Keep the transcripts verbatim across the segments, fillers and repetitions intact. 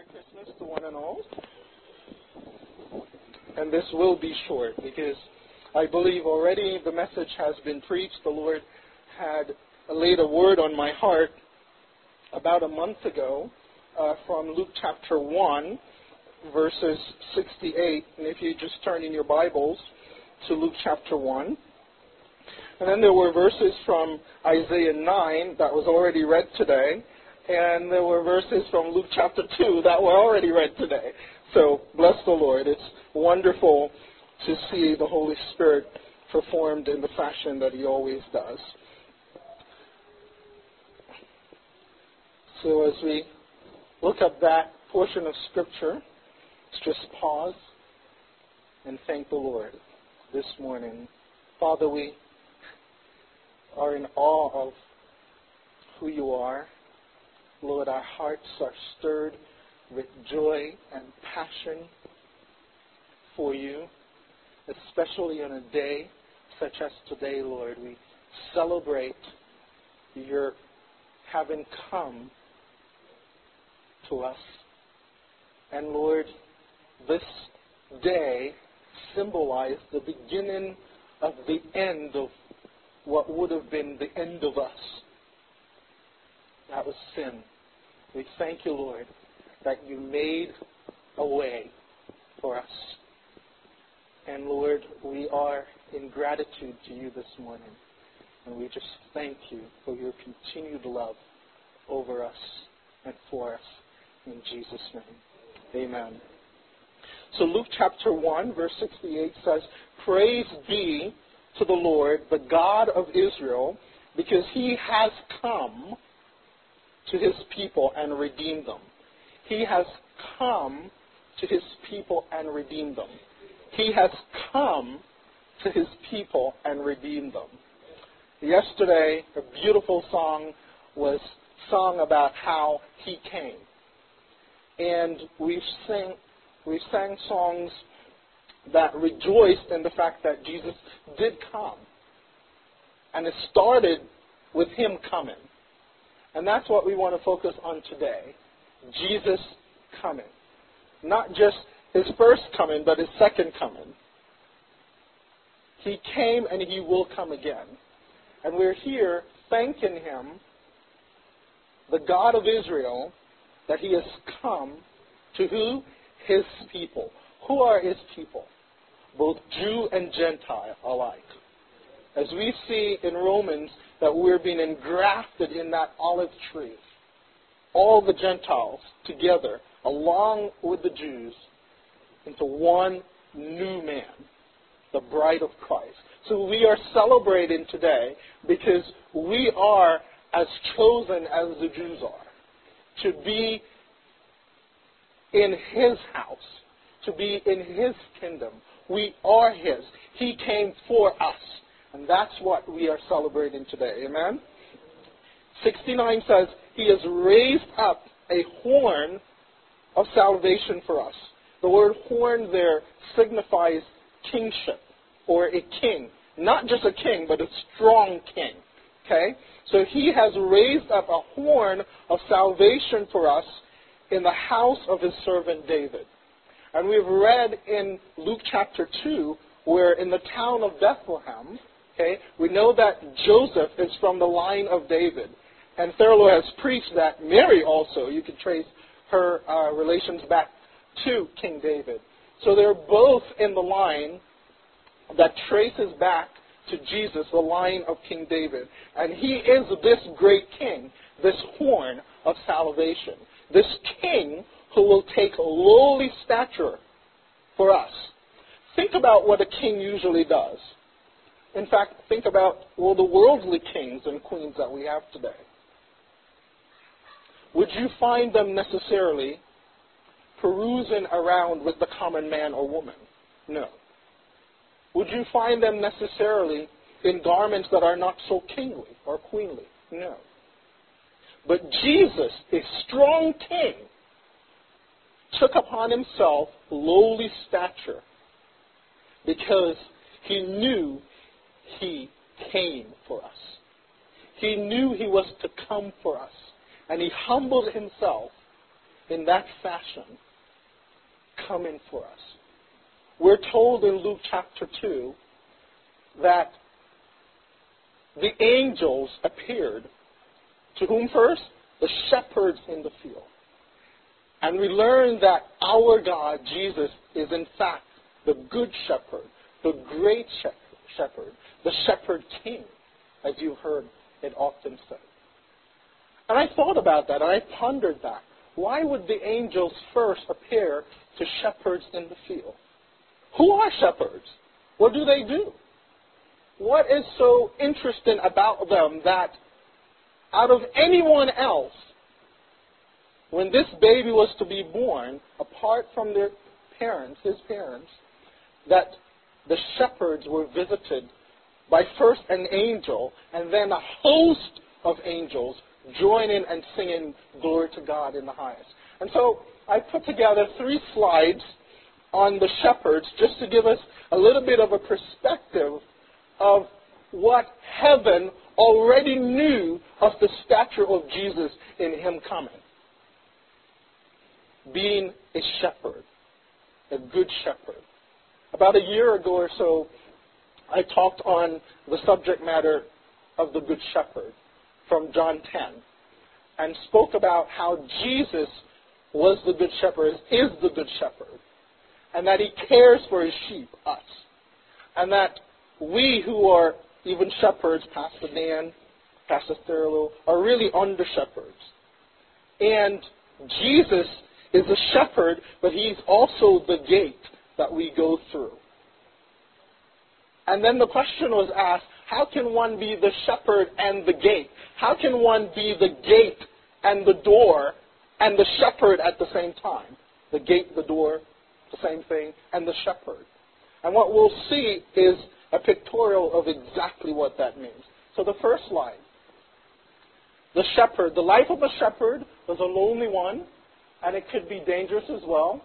Merry Christmas to one and all. And this will be short because I believe already the message has been preached. The Lord had laid a word on my heart about a month ago uh, from Luke chapter one, verses sixty-eight. And if you just turn in your Bibles to Luke chapter one. And then there were verses from Isaiah nine that was already read today. And there were verses from Luke chapter two that were already read today. So, bless the Lord. It's wonderful to see the Holy Spirit performed in the fashion that He always does. So as we look at that portion of Scripture, let's just pause and thank the Lord this morning. Father, we are in awe of who You are. Lord, our hearts are stirred with joy and passion for You, especially on a day such as today, Lord. We celebrate Your having come to us. And Lord, this day symbolized the beginning of the end of what would have been the end of us. That was sin. We thank You, Lord, that You made a way for us. And Lord, we are in gratitude to You this morning. And we just thank You for Your continued love over us and for us. In Jesus' name, amen. So Luke chapter one, verse sixty-eight says, "Praise be to the Lord, the God of Israel, because He has come to His people and redeemed them." He has come to His people and redeemed them. He has come to His people and redeemed them. Yesterday, a beautiful song was sung about how He came. And we've sang, we've sang songs that rejoiced in the fact that Jesus did come. And it started with Him coming. And that's what we want to focus on today. Jesus coming. Not just His first coming, but His second coming. He came and He will come again. And we're here thanking Him, the God of Israel, that He has come to who? His people. Who are His people? Both Jew and Gentile alike. As we see in Romans that we're being engrafted in that olive tree. All the Gentiles together, along with the Jews, into one new man, the bride of Christ. So we are celebrating today because we are as chosen as the Jews are, to be in His house, to be in His kingdom. We are His. He came for us. And that's what we are celebrating today. Amen? sixty-nine says, He has raised up a horn of salvation for us. The word horn there signifies kingship, or a king. Not just a king, but a strong king. Okay? So He has raised up a horn of salvation for us in the house of His servant David. And we've read in Luke chapter two, where in the town of Bethlehem, okay, we know that Joseph is from the line of David. And Thurlow has preached that Mary also, you can trace her uh, relations back to King David. So they're both in the line that traces back to Jesus, the line of King David. And He is this great king, this horn of salvation. This king who will take lowly stature for us. Think about what a king usually does. In fact, think about all the worldly kings and queens that we have today. Would you find them necessarily perusing around with the common man or woman? No. Would you find them necessarily in garments that are not so kingly or queenly? No. But Jesus, a strong king, took upon Himself lowly stature because He knew He came for us. He knew He was to come for us. And He humbled Himself in that fashion, coming for us. We're told in Luke chapter two that the angels appeared to whom first? The shepherds in the field. And we learn that our God, Jesus, is in fact the good shepherd, the great shepherd, the shepherd king, as you've heard it often said. And I thought about that, and I pondered that. Why would the angels first appear to shepherds in the field? Who are shepherds? What do they do? What is so interesting about them that out of anyone else, when this baby was to be born, apart from their parents, his parents, that the shepherds were visited by first an angel and then a host of angels joining and singing glory to God in the highest. And so I put together three slides on the shepherds just to give us a little bit of a perspective of what heaven already knew of the stature of Jesus in him coming. Being a shepherd, a good shepherd. About a year ago or so, I talked on the subject matter of the Good Shepherd from John ten and spoke about how Jesus was the Good Shepherd, is the Good Shepherd, and that he cares for his sheep, us. And that we who are even shepherds, Pastor Dan, Pastor Thurlow, are really under shepherds. And Jesus is a shepherd, but he's also the gate that we go through. And then the question was asked, how can one be the shepherd and the gate? How can one be the gate and the door and the shepherd at the same time? The gate, the door, the same thing, and the shepherd. And what we'll see is a pictorial of exactly what that means. So the first slide. The shepherd. The life of a shepherd was a lonely one, and it could be dangerous as well.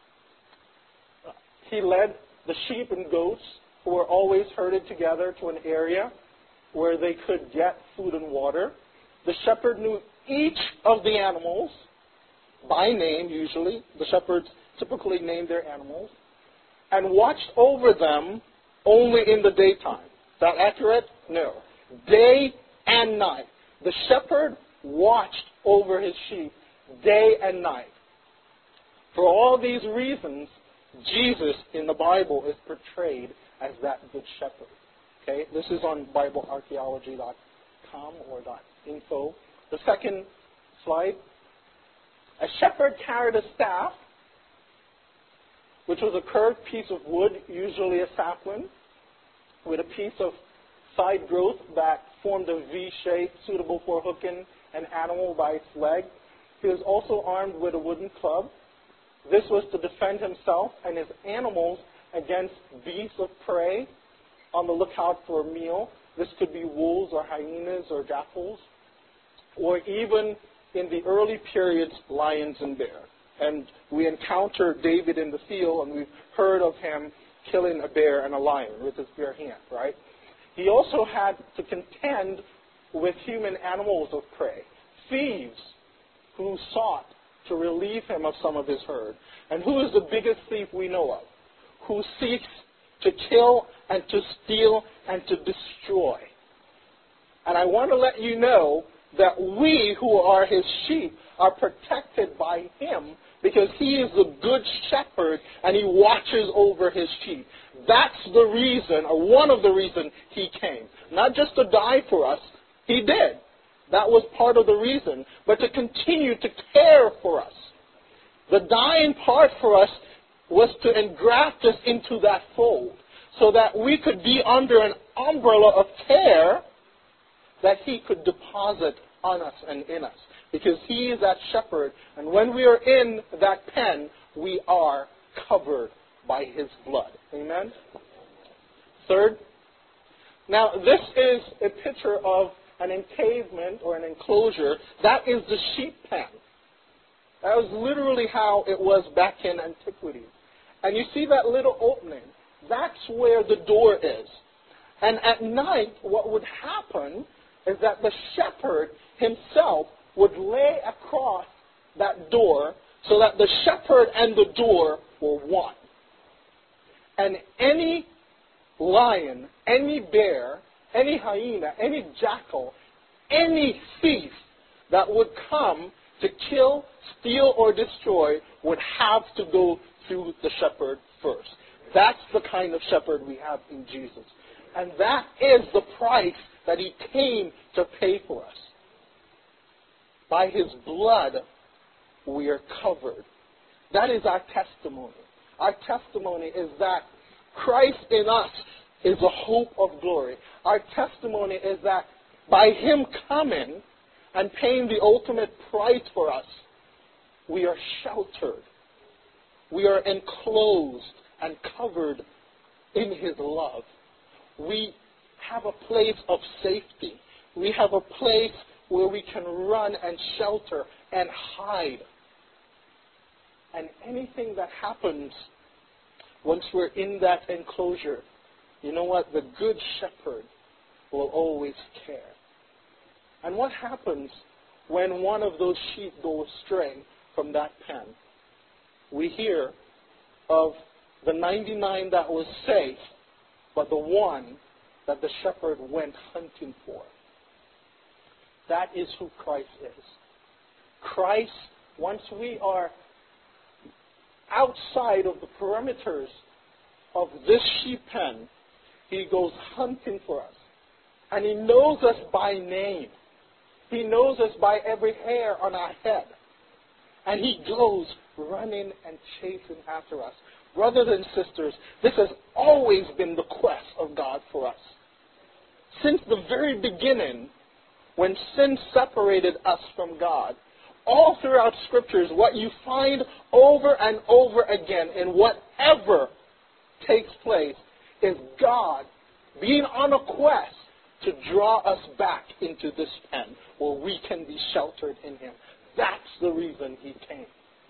He led the sheep and goats, who were always herded together, to an area where they could get food and water. The shepherd knew each of the animals by name, usually. The shepherds typically named their animals, and watched over them only in the daytime. Is that accurate? No. Day and night. The shepherd watched over his sheep day and night. For all these reasons, Jesus in the Bible is portrayed as that good shepherd. Okay, this is on bible archaeology dot com or .info. The second slide. A shepherd carried a staff, which was a curved piece of wood, usually a sapling, with a piece of side growth that formed a V shape suitable for hooking an animal by its leg. He was also armed with a wooden club. This was to defend himself and his animals against beasts of prey on the lookout for a meal. This could be wolves or hyenas or jackals, or even in the early periods, lions and bears. And we encounter David in the field, and we've heard of him killing a bear and a lion with his bare hand, right? He also had to contend with human animals of prey, thieves who sought to relieve him of some of his herd. And who is the biggest thief we know of? Who seeks to kill and to steal and to destroy. And I want to let you know that we who are his sheep are protected by him, because he is the good shepherd and he watches over his sheep. That's the reason, or one of the reasons he came. Not just to die for us, he did. That was part of the reason. But to continue to care for us. The dying part for us was to engraft us into that fold, so that we could be under an umbrella of care that he could deposit on us and in us. Because he is that shepherd, and when we are in that pen, we are covered by his blood. Amen? Third, now this is a picture of an encavement or an enclosure. That is the sheep pen. That was literally how it was back in antiquity. And you see that little opening? That's where the door is. And at night, what would happen is that the shepherd himself would lay across that door so that the shepherd and the door were one. And any lion, any bear, any hyena, any jackal, any thief that would come to kill, steal, or destroy would have to go through the shepherd first. That's the kind of shepherd we have in Jesus. And that is the price that he came to pay for us. By his blood, we are covered. That is our testimony. Our testimony is that Christ in us is the hope of glory. Our testimony is that by him coming and paying the ultimate price for us, we are sheltered. We are enclosed and covered in his love. We have a place of safety. We have a place where we can run and shelter and hide. And anything that happens once we're in that enclosure, you know what? The good shepherd will always care. And what happens when one of those sheep go astray from that pen? We hear of the ninety-nine that was safe, but the one that the shepherd went hunting for. That is who Christ is. Christ, once we are outside of the perimeters of this sheep pen, he goes hunting for us. And he knows us by name. He knows us by every hair on our head. And he goes running and chasing after us. Brothers and sisters, this has always been the quest of God for us. Since the very beginning, when sin separated us from God, all throughout Scriptures, what you find over and over again in whatever takes place is God being on a quest to draw us back into this pen where we can be sheltered in him. That's the reason he came.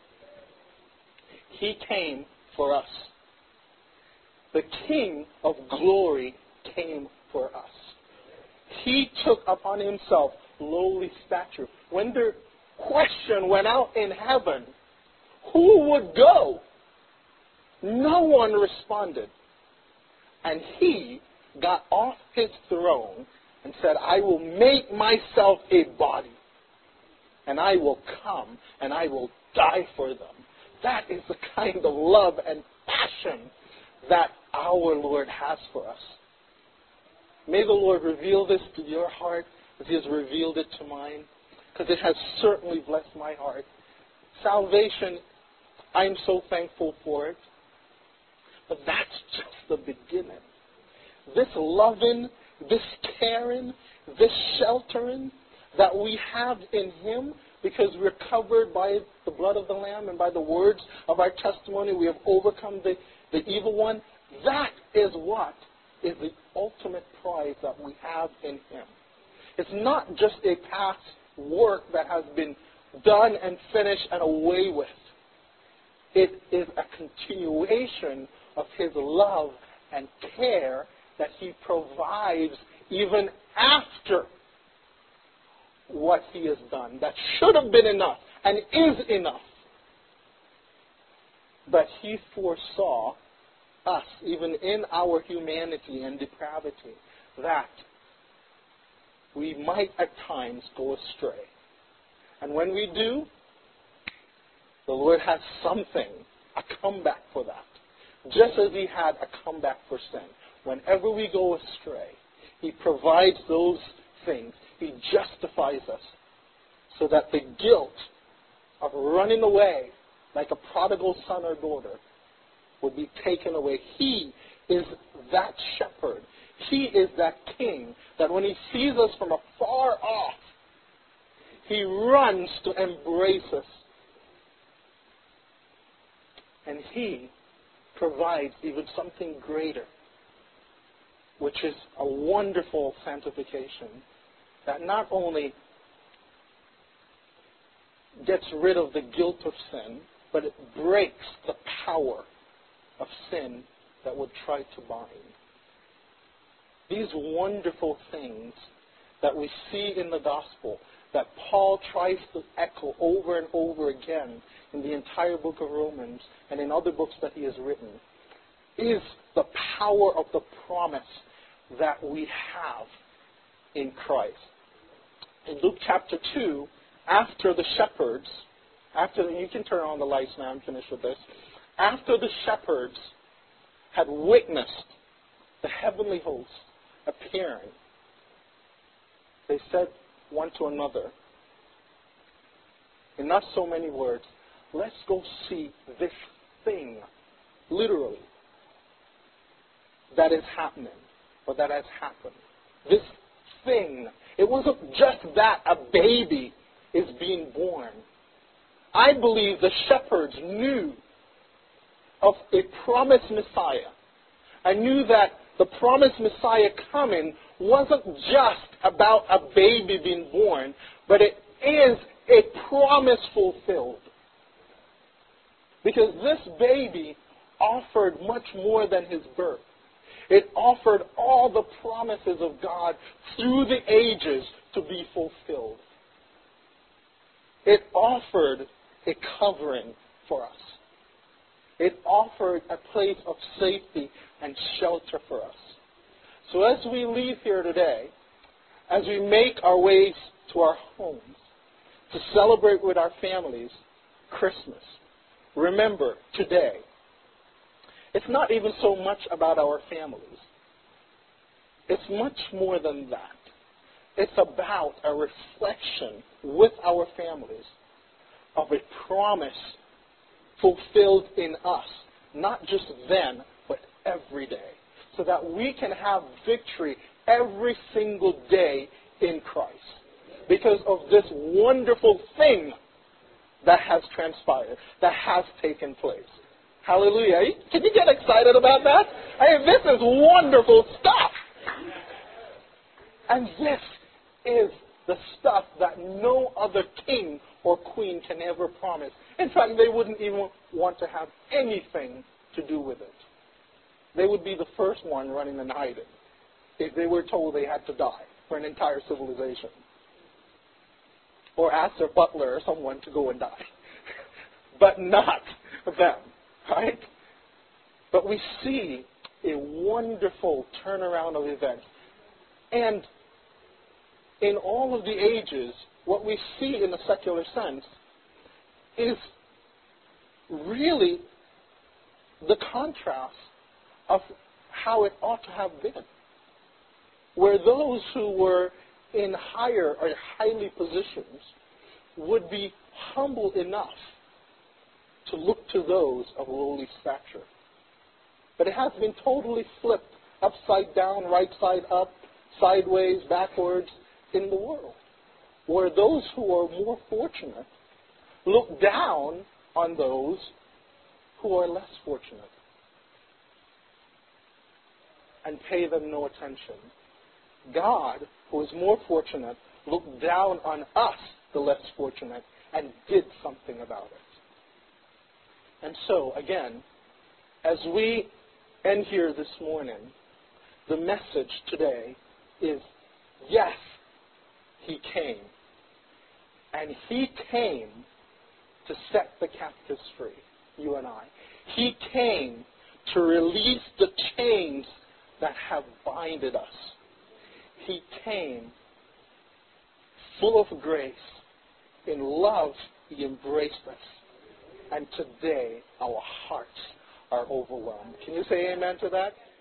He came for us. The King of glory came for us. He took upon himself lowly stature. When the question went out in heaven, who would go? No one responded. And he got off his throne and said, I will make myself a body. And I will come and I will die for them. That is the kind of love and passion that our Lord has for us. May the Lord reveal this to your heart as he has revealed it to mine, because it has certainly blessed my heart. Salvation, I'm so thankful for it. But that's just the beginning. This loving, this caring, this sheltering that we have in him, because we're covered by the blood of the Lamb and by the words of our testimony, we have overcome the, the evil one. That is what is the ultimate prize that we have in him. It's not just a past work that has been done and finished and away with. It is a continuation of his love and care that he provides even after what he has done. That should have been enough and is enough. But he foresaw us, even in our humanity and depravity, that we might at times go astray. And when we do, the Lord has something, a comeback for that. Just as he had a comeback for sin. Whenever we go astray, he provides those things. He justifies us so that the guilt of running away like a prodigal son or daughter will be taken away. He is that shepherd. He is that king that when he sees us from afar off, he runs to embrace us. And he provides even something greater, which is a wonderful sanctification that not only gets rid of the guilt of sin, but it breaks the power of sin that would try to bind. These wonderful things that we see in the gospel, that Paul tries to echo over and over again in the entire book of Romans and in other books that he has written is the power of the promise that we have in Christ. In Luke chapter two, after the shepherds, after you can turn on the lights now, I'm finished with this. After the shepherds had witnessed the heavenly host appearing, they said one to another, in not so many words, let's go see this thing, literally, that is happening, or that has happened. This thing. It wasn't just that a baby is being born. I believe the shepherds knew of a promised Messiah. I knew that the promised Messiah coming wasn't just about a baby being born, but it is a promise fulfilled. Because this baby offered much more than his birth. It offered all the promises of God through the ages to be fulfilled. It offered a covering for us. It offered a place of safety and shelter for us. So as we leave here today, as we make our ways to our homes to celebrate with our families Christmas, remember today, it's not even so much about our families. It's much more than that. It's about a reflection with our families of a promise fulfilled in us, not just then, but every day, so that we can have victory every single day in Christ because of this wonderful thing that has transpired, that has taken place. Hallelujah. Can you get excited about that? I mean, this is wonderful stuff. And this is the stuff that no other king or queen can ever promise. In fact, they wouldn't even want to have anything to do with it. They would be the first one running and hiding if they were told they had to die for an entire civilization. Or ask their butler or someone to go and die. But not them. Right? But we see a wonderful turnaround of events. And in all of the ages, what we see in a secular sense is really the contrast of how it ought to have been. Where those who were in higher or highly positions would be humble enough to look to those of lowly stature. But it has been totally flipped upside down, right side up, sideways, backwards in the world, where those who are more fortunate look down on those who are less fortunate and pay them no attention. God, who is more fortunate, looked down on us, the less fortunate, and did something about it. And so, again, as we end here this morning, the message today is, yes, He came. And He came to set the captives free, you and I. He came to release the chains that have binded us. He came full of grace. In love, He embraced us. And today, our hearts are overwhelmed. Can you say amen to that?